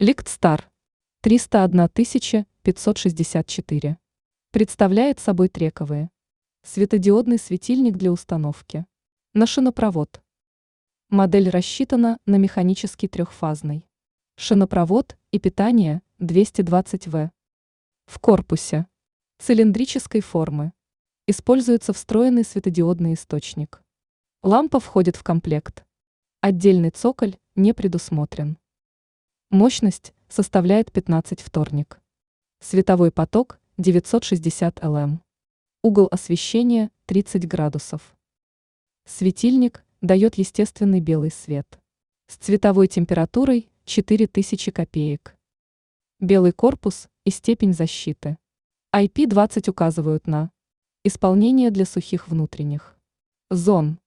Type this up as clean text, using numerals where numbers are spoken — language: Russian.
Ликтстар 301 564. Представляет собой трековые. Светодиодный светильник для установки. На шинопровод. Модель рассчитана на механический трехфазный. Шинопровод и питание 220 В. В корпусе. Цилиндрической формы. Используется встроенный светодиодный источник. Лампа входит в комплект. Отдельный цоколь не предусмотрен. Мощность составляет 15 вторник. Световой поток 960 лм. Угол освещения 30 градусов. Светильник дает естественный белый свет. С цветовой температурой 4000 копеек. Белый корпус и степень защиты. IP20 указывают на исполнение для сухих внутренних зон.